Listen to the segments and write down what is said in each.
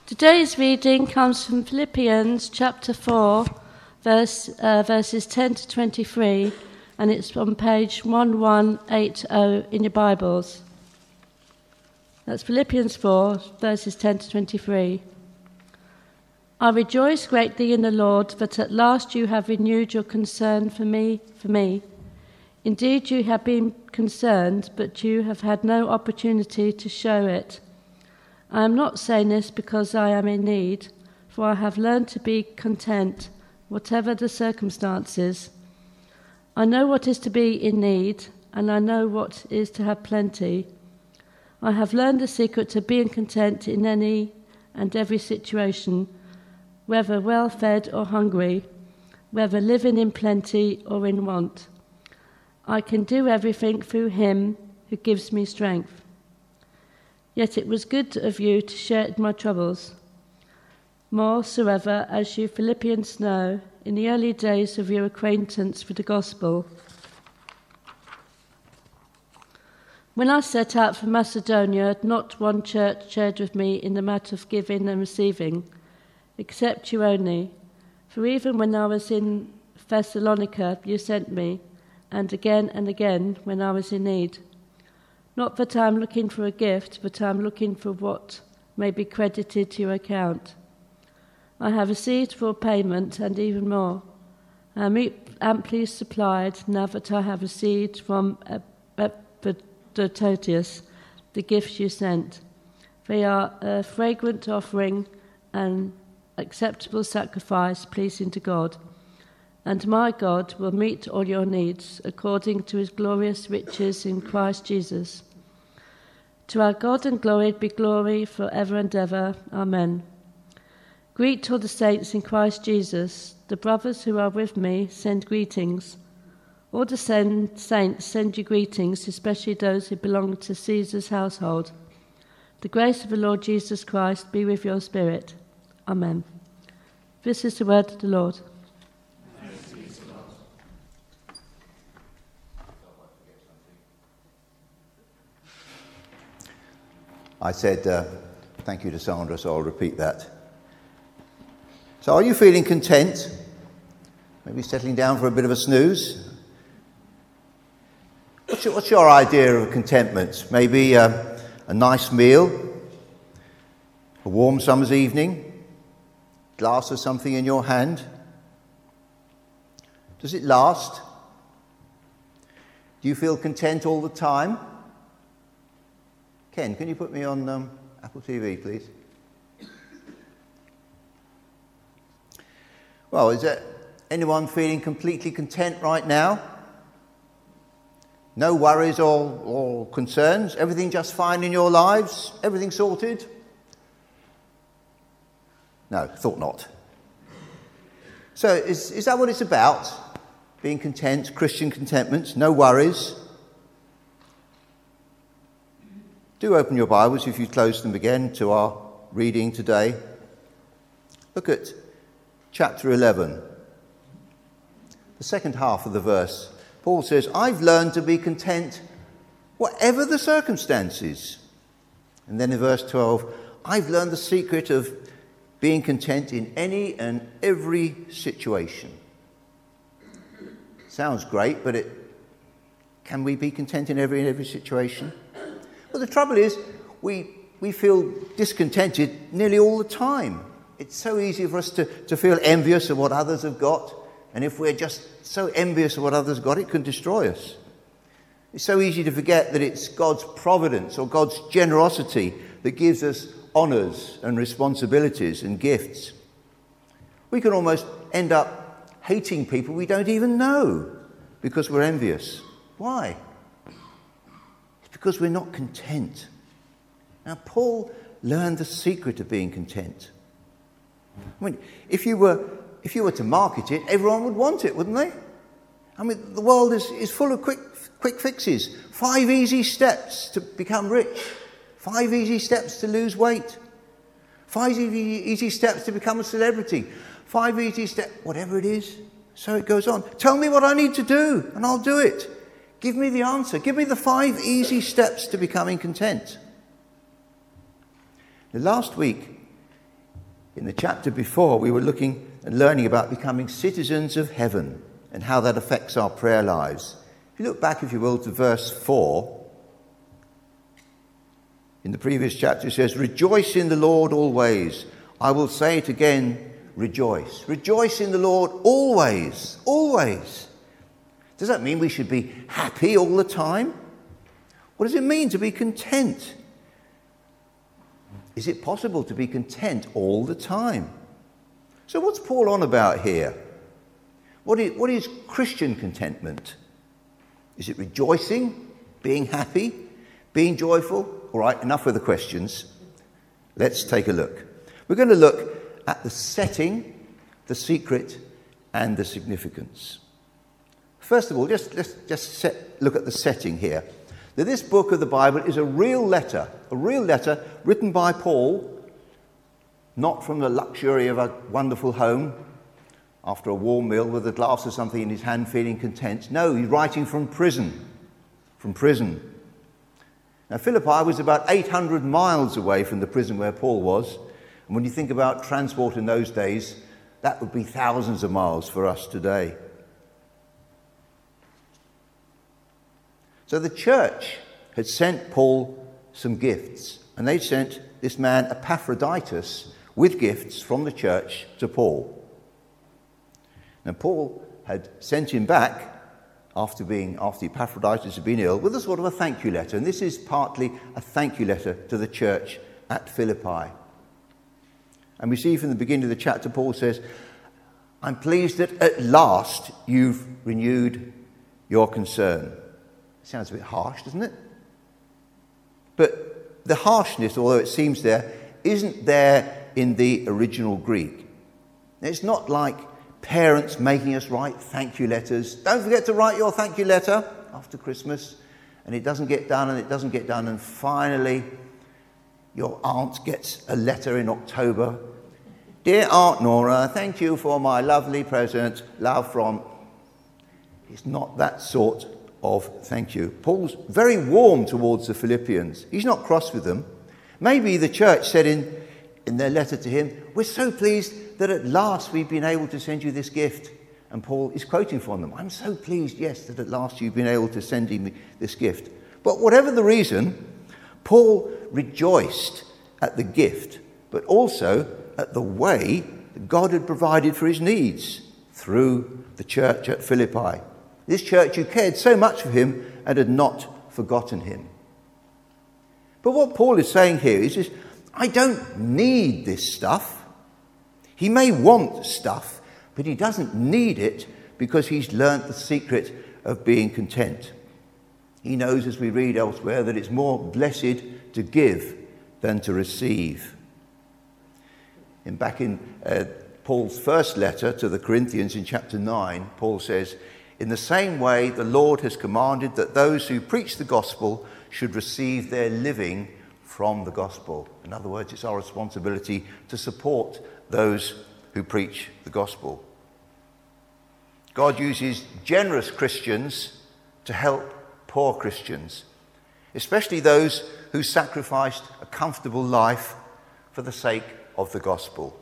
Today's reading comes from Philippians chapter 4, verses 10 to 23, and it's on page 1180 in your Bibles. That's Philippians 4, verses 10 to 23. I rejoice greatly in the Lord that at last you have renewed your concern for me. Indeed, you have been concerned, but you have had no opportunity to show it. I am not saying this because I am in need, for I have learned to be content, whatever the circumstances. I know what is to be in need, and I know what is to have plenty. I have learned the secret of being content in any and every situation, whether well-fed or hungry, whether living in plenty or in want. I can do everything through him who gives me strength. Yet it was good of you to share my troubles. Moreover, as you Philippians know, in the early days of your acquaintance with the gospel, when I set out for Macedonia, not one church shared with me in the matter of giving and receiving, except you only. For even when I was in Thessalonica, you sent me, and again when I was in need. Not that I am looking for a gift, but I am looking for what may be credited to your account. I have received full payment, and even more. I am amply supplied now that I have received from Epaphroditus the gifts you sent. They are a fragrant offering, an acceptable sacrifice pleasing to God. And my God will meet all your needs according to his glorious riches in Christ Jesus. To our God and glory be glory forever and ever. Amen. Greet all the saints in Christ Jesus. The brothers who are with me send greetings. All the saints send you greetings, especially those who belong to Caesar's household. The grace of the Lord Jesus Christ be with your spirit. Amen. This is the word of the Lord. I said thank you to Sandra, so I'll repeat that. So are you feeling content? Maybe settling down for a bit of a snooze? What's your idea of contentment? Maybe a nice meal, a warm summer's evening, a glass of something in your hand. Does it last? Do you feel content all the time? Ken, can you put me on Apple TV, please? Well, is there anyone feeling completely content right now? No worries or concerns? Everything just fine in your lives? Everything sorted? No, thought not. So is that what it's about? Being content, Christian contentment, no worries? Do open your Bibles, if you close them again, to our reading today. Look at chapter 11. The second half of the verse. Paul says, I've learned to be content whatever the circumstances. And then in verse 12, I've learned the secret of being content in any and every situation. Sounds great, but can we be content in every situation? Well, the trouble is, we feel discontented nearly all the time. It's so easy for us to feel envious of what others have got. And if we're just so envious of what others have got, it can destroy us. It's so easy to forget that it's God's providence or God's generosity that gives us honours and responsibilities and gifts. We can almost end up hating people we don't even know because we're envious. Why? Because we're not content. Now, Paul learned the secret of being content. I mean, if you were to market it, everyone would want it, wouldn't they? I mean, the world is full of quick fixes. 5 easy steps to become rich. 5 easy steps to lose weight. 5 easy steps to become a celebrity. 5 easy steps, whatever it is. So it goes on. Tell me what I need to do, and I'll do it. Give me the answer. Give me the 5 easy steps to becoming content. Now, last week, In the chapter before, we were looking and learning about becoming citizens of heaven and how that affects our prayer lives. If you look back, if you will, to verse 4, in the previous chapter it says, "Rejoice in the Lord always. I will say it again, rejoice." Rejoice in the Lord always, always. Does that mean we should be happy all the time? What does it mean to be content? Is it possible to be content all the time? So what's Paul on about here? What is Christian contentment? Is it rejoicing, being happy, being joyful? All right, enough with the questions. Let's take a look. We're going to look at the setting, the secret, and the significance. First of all, let's look at the setting here. That this book of the Bible is a real letter written by Paul, not from the luxury of a wonderful home after a warm meal with a glass of something in his hand feeling content. No, he's writing from prison. Now, Philippi was about 800 miles away from the prison where Paul was. And when you think about transport in those days, that would be thousands of miles for us today. So the church had sent Paul some gifts. And they sent this man Epaphroditus with gifts from the church to Paul. Now, Paul had sent him back after Epaphroditus had been ill, with a sort of a thank you letter. And this is partly a thank you letter to the church at Philippi. And we see from the beginning of the chapter, Paul says, "I'm pleased that at last you've renewed your concern." Sounds a bit harsh, doesn't it? But the harshness, although it seems there, isn't there in the original Greek. It's not like parents making us write thank you letters. Don't forget to write your thank you letter after Christmas. And it doesn't get done, and finally your aunt gets a letter in October. "Dear Aunt Nora, thank you for my lovely present. Love from..." It's not that sort of thank you. Paul's very warm towards the Philippians. He's not cross with them. Maybe the church said in their letter to him, "We're so pleased that at last we've been able to send you this gift." And Paul is quoting from them. "I'm so pleased, yes, that at last you've been able to send me this gift." But whatever the reason, Paul rejoiced at the gift, but also at the way that God had provided for his needs through the church at Philippi. This church who cared so much for him and had not forgotten him. But what Paul is saying here is I don't need this stuff. He may want stuff, but he doesn't need it because he's learnt the secret of being content. He knows, as we read elsewhere, that it's more blessed to give than to receive. Back in Paul's first letter to the Corinthians in chapter 9, Paul says, "In the same way, the Lord has commanded that those who preach the gospel should receive their living from the gospel." In other words, it's our responsibility to support those who preach the gospel. God uses generous Christians to help poor Christians, especially those who sacrificed a comfortable life for the sake of the gospel.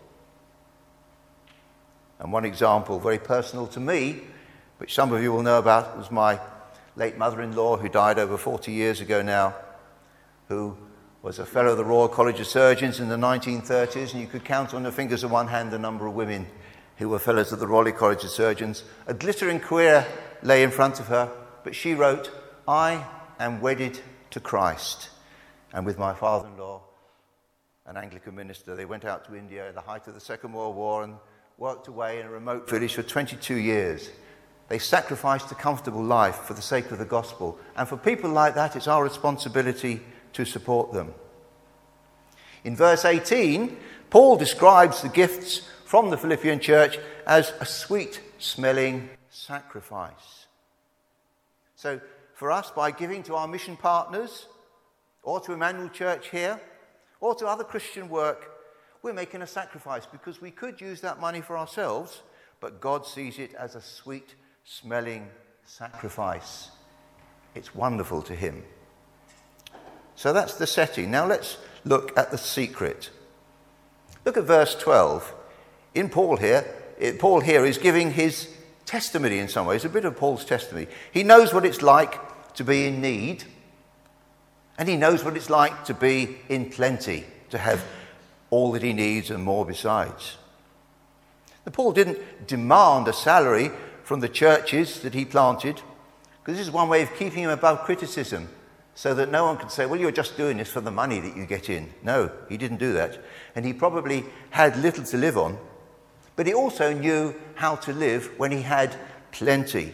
And one example, very personal to me, which some of you will know about, was my late mother-in-law, who died over 40 years ago now, who was a fellow of the Royal College of Surgeons in the 1930s, and you could count on the fingers of one hand the number of women who were fellows of the Royal College of Surgeons. A glittering career lay in front of her, but she wrote, "I am wedded to Christ." And with my father-in-law, an Anglican minister, they went out to India at the height of the Second World War and worked away in a remote village for 22 years. They sacrificed a comfortable life for the sake of the gospel. And for people like that, it's our responsibility to support them. In verse 18, Paul describes the gifts from the Philippian church as a sweet-smelling sacrifice. So for us, by giving to our mission partners, or to Emmanuel Church here, or to other Christian work, we're making a sacrifice because we could use that money for ourselves, but God sees it as a sweet-smelling sacrifice. It's wonderful to him. So that's the setting. Now let's look at the secret. Look at verse 12. Paul here is giving his testimony in some ways, a bit of Paul's testimony. He knows what it's like to be in need, and he knows what it's like to be in plenty, to have all that he needs and more besides. Now, Paul didn't demand a salary from the churches that he planted, because this is one way of keeping him above criticism, so that no one could say, well, you're just doing this for the money that you get in. No, he didn't do that. And he probably had little to live on, but he also knew how to live when he had plenty.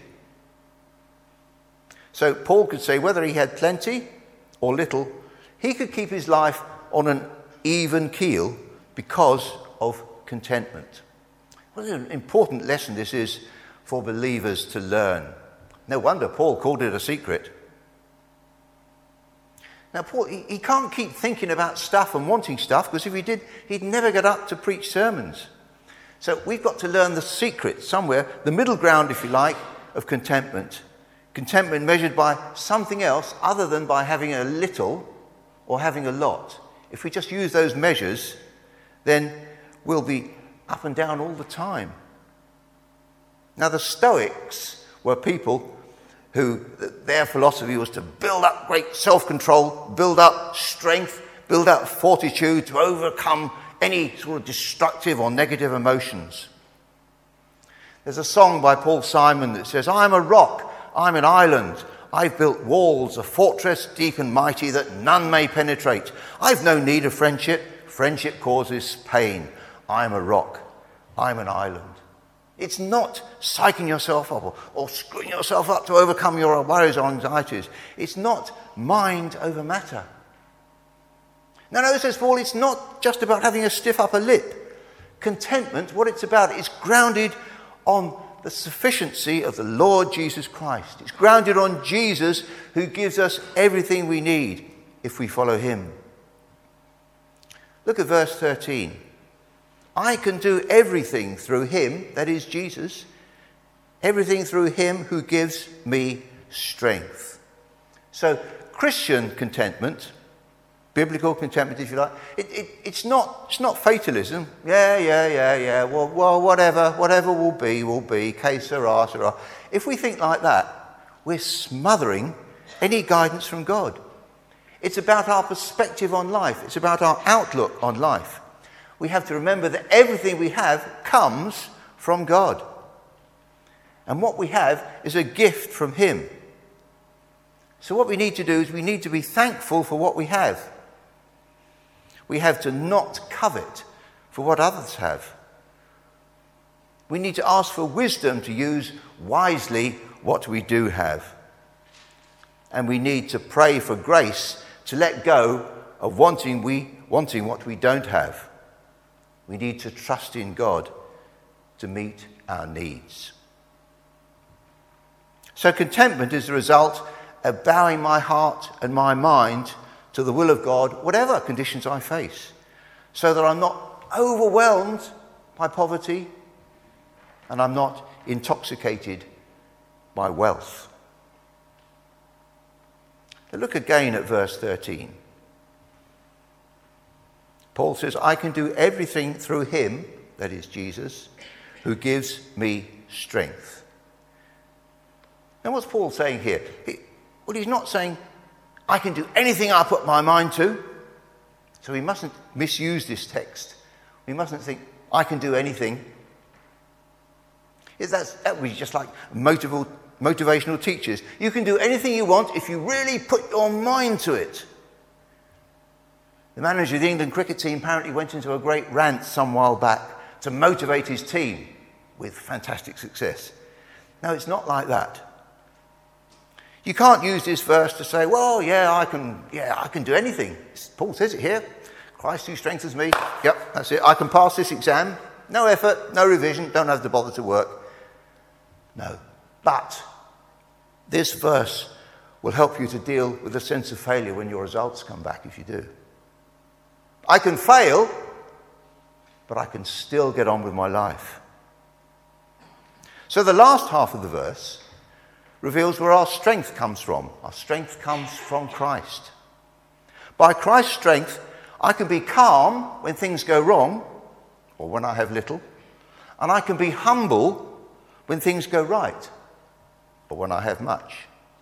So Paul could say whether he had plenty or little, he could keep his life on an even keel because of contentment. What an important lesson this is for believers to learn. No wonder Paul called it a secret. Now, Paul, he can't keep thinking about stuff and wanting stuff, because if he did, he'd never get up to preach sermons. So we've got to learn the secret somewhere, the middle ground, if you like, of contentment. Contentment measured by something else other than by having a little or having a lot. If we just use those measures, then we'll be up and down all the time. Now, the Stoics were people who their philosophy was to build up great self-control, build up strength, build up fortitude to overcome any sort of destructive or negative emotions. There's a song by Paul Simon that says, I'm a rock, I'm an island, I've built walls, a fortress deep and mighty that none may penetrate. I've no need of friendship, friendship causes pain. I'm a rock, I'm an island. It's not psyching yourself up or screwing yourself up to overcome your worries or anxieties. It's not mind over matter. No, says Paul, it's not just about having a stiff upper lip. Contentment, what it's about, is grounded on the sufficiency of the Lord Jesus Christ. It's grounded on Jesus, who gives us everything we need if we follow him. Look at verse 13. I can do everything through him, that is Jesus, everything through him who gives me strength. So Christian contentment, biblical contentment if you like, it's not fatalism. Yeah, well whatever will be, que sera, sera. If we think like that, we're smothering any guidance from God. It's about our perspective on life. It's about our outlook on life. We have to remember that everything we have comes from God. And what we have is a gift from him. So what we need to do is we need to be thankful for what we have. We have to not covet for what others have. We need to ask for wisdom to use wisely what we do have. And we need to pray for grace to let go of wanting what we don't have. We need to trust in God to meet our needs. So contentment is the result of bowing my heart and my mind to the will of God, whatever conditions I face, so that I'm not overwhelmed by poverty and I'm not intoxicated by wealth. Now look again at verse 13. Paul says, I can do everything through him, that is Jesus, who gives me strength. Now what's Paul saying here? He's not saying, I can do anything I put my mind to. So we mustn't misuse this text. We mustn't think, I can do anything. That would be just like motivational teachers. You can do anything you want if you really put your mind to it. The manager of the England cricket team apparently went into a great rant some while back to motivate his team with fantastic success. No, it's not like that. You can't use this verse to say, well, I can do anything. Paul says it here. Christ who strengthens me. Yep, that's it. I can pass this exam. No effort, no revision, don't have to bother to work. No. But this verse will help you to deal with a sense of failure when your results come back, if you do. I can fail, but I can still get on with my life. So the last half of the verse reveals where our strength comes from. Our strength comes from Christ. By Christ's strength, I can be calm when things go wrong, or when I have little, and I can be humble when things go right, or when I have much.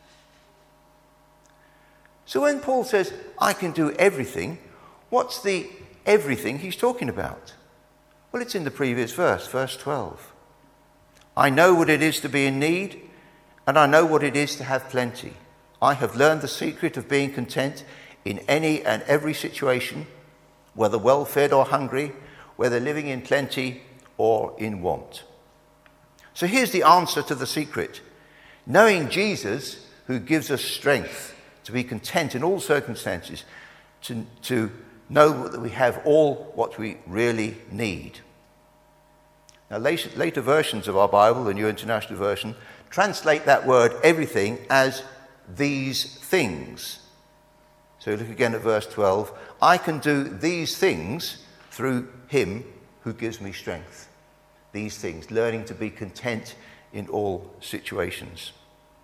So when Paul says, I can do everything, what's the everything he's talking about? Well, it's in the previous verse, verse 12. I know what it is to be in need, and I know what it is to have plenty. I have learned the secret of being content in any and every situation, whether well-fed or hungry, whether living in plenty or in want. So here's the answer to the secret. Knowing Jesus, who gives us strength to be content in all circumstances, to know that we have all what we really need. Now, later versions of our Bible, the New International Version, translate that word everything as these things. So look again at verse 12. I can do these things through him who gives me strength. These things, learning to be content in all situations.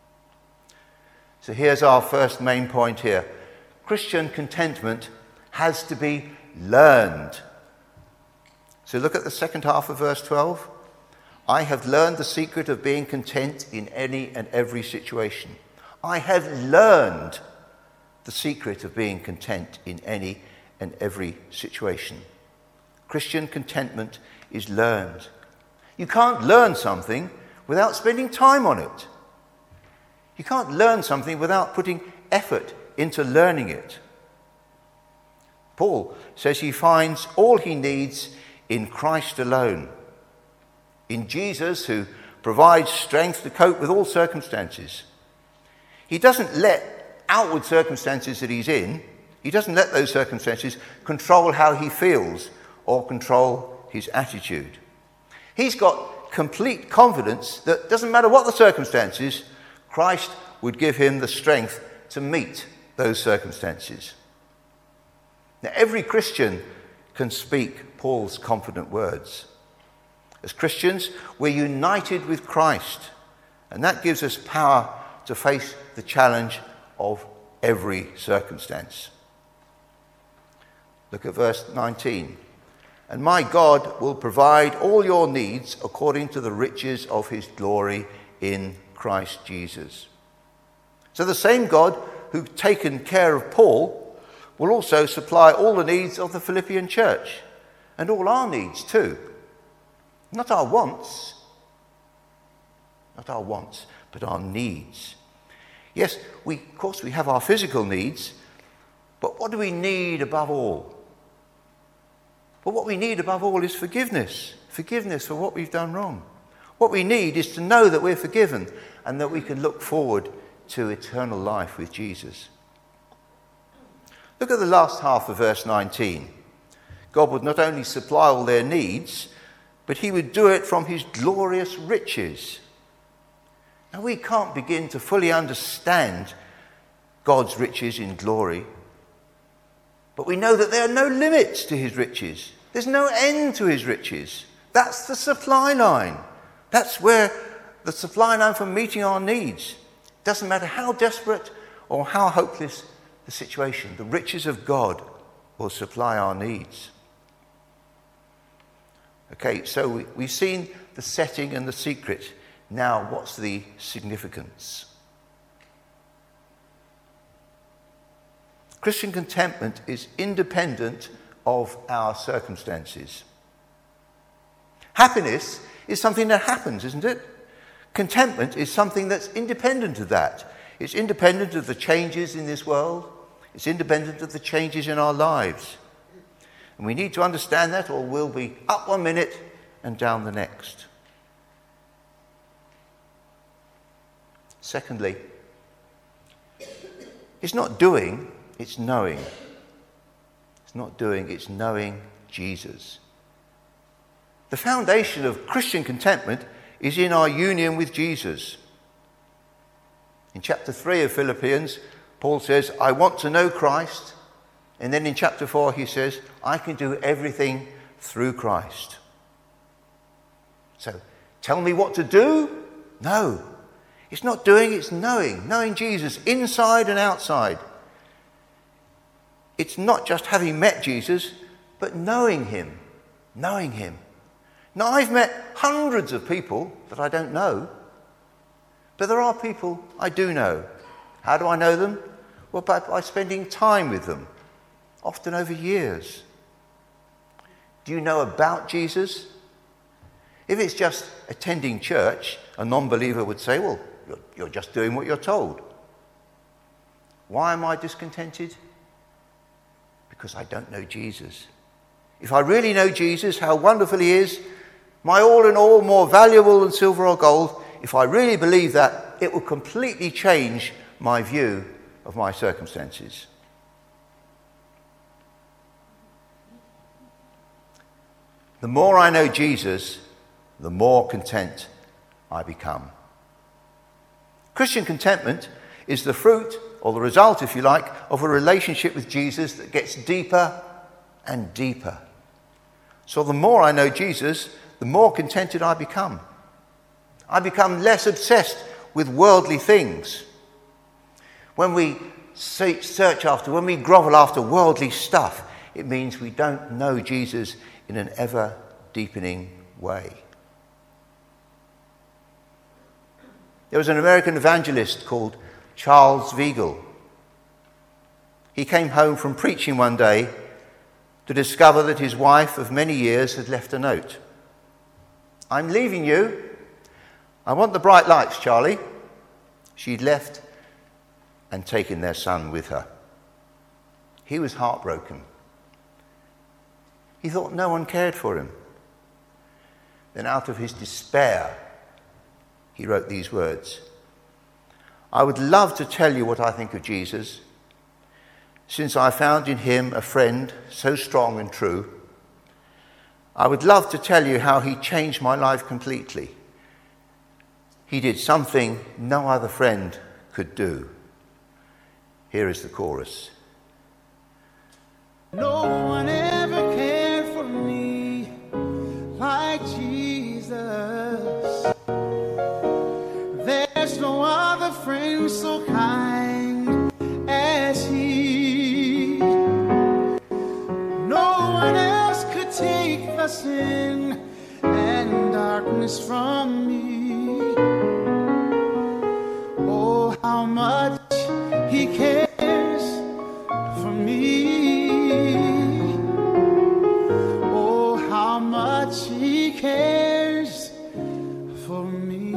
So here's our first main point here. Christian contentment has to be learned. So look at the second half of verse 12. I have learned the secret of being content in any and every situation. I have learned the secret of being content in any and every situation. Christian contentment is learned. You can't learn something without spending time on it. You can't learn something without putting effort into learning it. Paul says he finds all he needs in Christ alone, in Jesus, who provides strength to cope with all circumstances. He doesn't let outward circumstances that he's in, he doesn't let those circumstances control how he feels or control his attitude. He's got complete confidence that doesn't matter what the circumstances, Christ would give him the strength to meet those circumstances. Now, every Christian can speak Paul's confident words. As Christians, we're united with Christ, and that gives us power to face the challenge of every circumstance. Look at verse 19. And my God will provide all your needs according to the riches of his glory in Christ Jesus. So the same God who's taken care of Paul will also supply all the needs of the Philippian church, and all our needs too. Not our wants, but our needs. Yes, of course we have our physical needs, but what do we need above all? Well, what we need above all is forgiveness. Forgiveness for what we've done wrong. What we need is to know that we're forgiven and that we can look forward to eternal life with Jesus. Look at the last half of verse 19. God would not only supply all their needs, but he would do it from his glorious riches. Now, we can't begin to fully understand God's riches in glory, but we know that there are no limits to his riches. There's no end to his riches. That's the supply line. That's where the supply line for meeting our needs. It doesn't matter how desperate or how hopeless the situation, the riches of God will supply our needs. Okay, so we've seen the setting and the secret. Now, what's the significance? Christian contentment is independent of our circumstances. Happiness is something that happens, isn't it? Contentment is something that's independent of that. It's independent of the changes in this world. It's independent of the changes in our lives. And we need to understand that, or we'll be up one minute and down the next. Secondly, it's not doing, it's knowing. It's not doing, it's knowing Jesus. The foundation of Christian contentment is in our union with Jesus. In chapter 3 of Philippians, Paul says, I want to know Christ. And then in chapter 4 he says, I can do everything through Christ. So, tell me what to do? No. It's not doing, it's knowing. Knowing Jesus inside and outside. It's not just having met Jesus, but knowing him. knowing him. Now, I've met hundreds of people that I don't know, but there are people I do know. How do I know them? Well, by spending time with them, often over years. Do you know about Jesus? If it's just attending church, a non-believer would say, well, you're just doing what you're told. Why am I discontented? Because I don't know Jesus. If I really know Jesus, how wonderful he is, my all in all, more valuable than silver or gold, if I really believe that, it will completely change my view of my circumstances. The more I know Jesus, the more content I become. Christian contentment is the fruit, or the result, if you like, of a relationship with Jesus that gets deeper and deeper. So the more I know Jesus, the more contented I become. I become less obsessed with worldly things. When we search after, when we grovel after worldly stuff, it means we don't know Jesus in an ever-deepening way. There was an American evangelist called Charles Weigle. He came home from preaching one day to discover that his wife of many years had left a note. "I'm leaving you. I want the bright lights, Charlie." She'd left and taken their son with her. He was heartbroken. He thought no one cared for him. Then out of his despair, he wrote these words: "I would love to tell you what I think of Jesus, since I found in him a friend so strong and true. I would love to tell you how he changed my life completely. He did something no other friend could do." Here is the chorus. No one ever cared for me like Jesus. There's no other friend so kind as he. No one else could take the sin and darkness from me. Oh, how much he cares for me. Oh, how much he cares for me.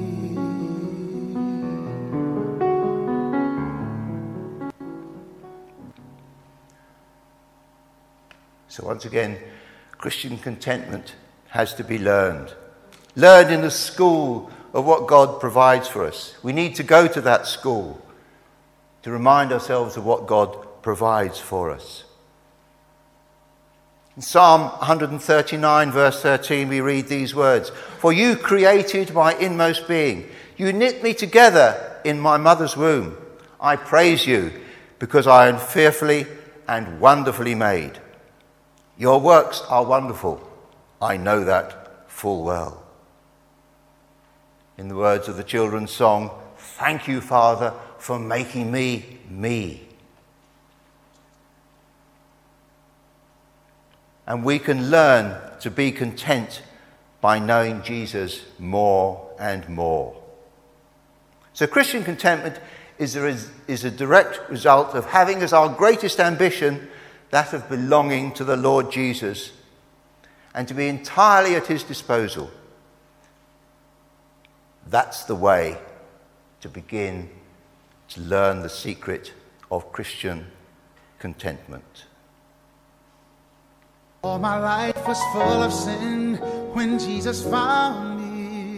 So once again, Christian contentment has to be learned. Learned in the school of what God provides for us. We need to go to that school to remind ourselves of what God provides for us. In Psalm 139, verse 13, we read these words: "For you created my inmost being. You knit me together in my mother's womb. I praise you because I am fearfully and wonderfully made. Your works are wonderful. I know that full well." In the words of the children's song, "Thank you, Father, for making me me." And we can learn to be content by knowing Jesus more and more. So Christian contentment is a direct result of having as our greatest ambition that of belonging to the Lord Jesus and to be entirely at his disposal. That's the way to begin to learn the secret of Christian contentment. All my life was full of sin when Jesus found me.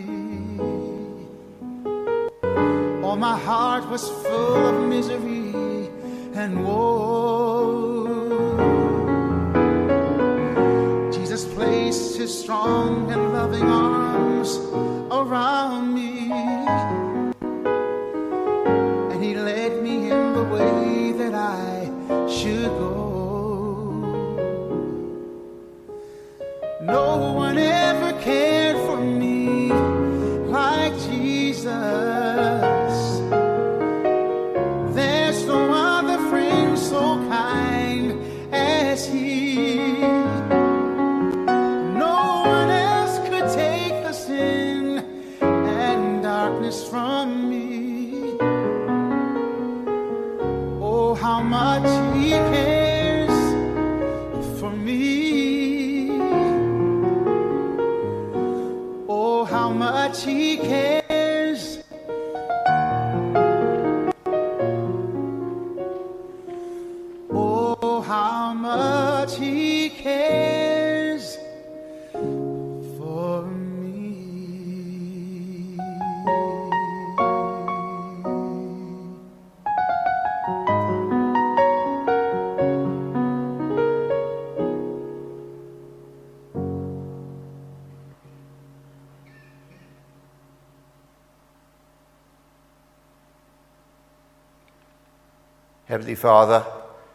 All my heart was full of misery and woe. Jesus placed his strong and loving arms around me, and he led me in the way that I should go. No one ever cared for me like Jesus. There's no other friend how much he cares for me. Oh, how much he cares. Oh, how much he cares for me. Heavenly Father,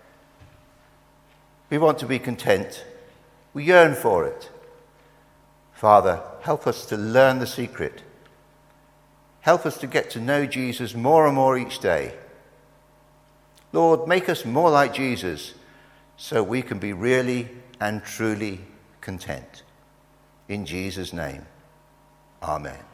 we want to be content. We yearn for it. Father, help us to learn the secret. Help us to get to know Jesus more and more each day. Lord, make us more like Jesus so we can be really and truly content. In Jesus' name, amen.